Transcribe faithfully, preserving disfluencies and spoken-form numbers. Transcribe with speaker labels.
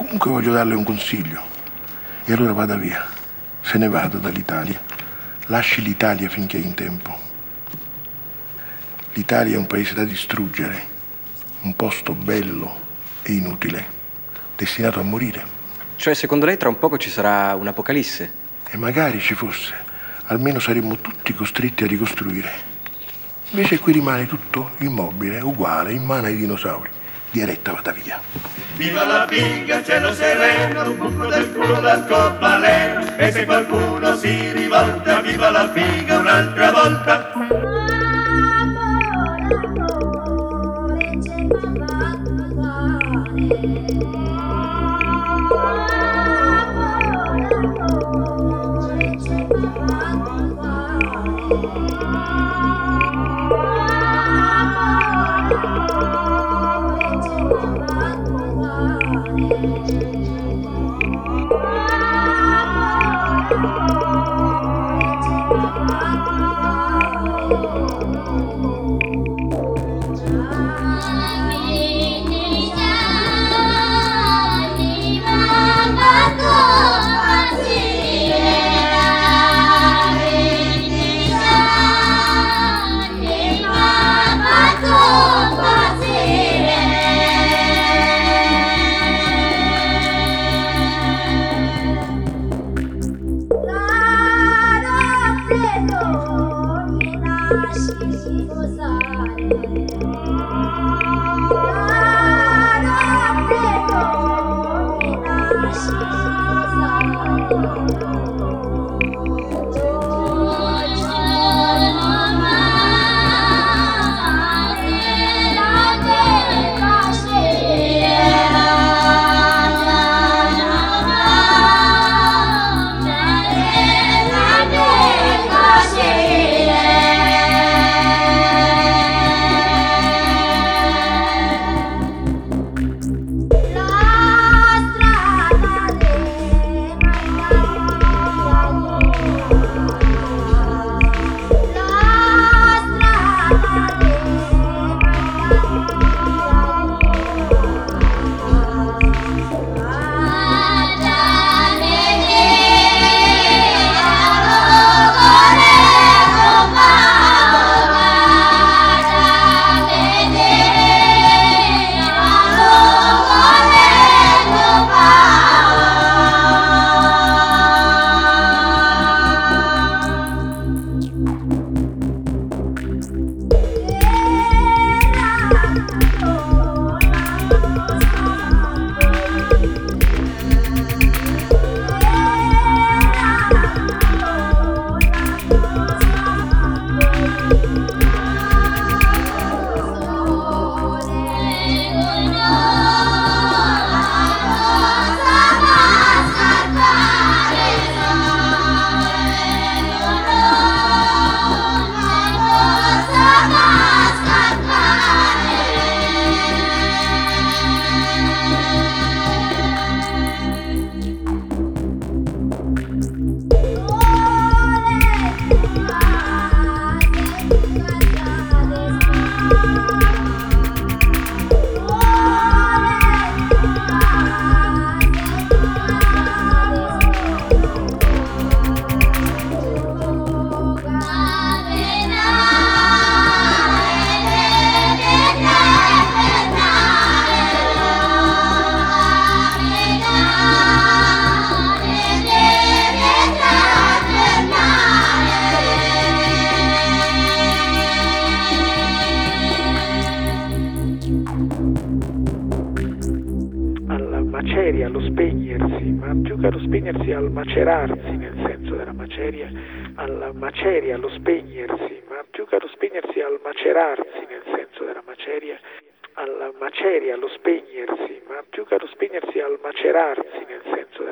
Speaker 1: Comunque voglio darle un consiglio. E allora vada via. Se ne vada dall'Italia. Lasci l'Italia finché è in tempo. L'Italia è un paese da distruggere. Un posto bello e inutile. Destinato a morire.
Speaker 2: Cioè, secondo lei tra un poco ci sarà un'apocalisse?
Speaker 1: E magari ci fosse. Almeno saremmo tutti costretti a ricostruire. Invece qui rimane tutto immobile, uguale, in mano ai dinosauri. Diaretta, vada via.
Speaker 3: Viva la figa, cielo sereno, un buco del culo d'arcobaleno. E se qualcuno si rivolta, viva la figa un'altra volta.
Speaker 4: maceria, allo spegnersi, ma più che allo spegnersi al macerarsi nel senso della maceria, alla maceria, allo spegnersi, ma più che allo spegnersi al macerarsi nel senso della maceria, alla maceria, allo spegnersi, ma più che allo spegnersi al macerarsi nel senso della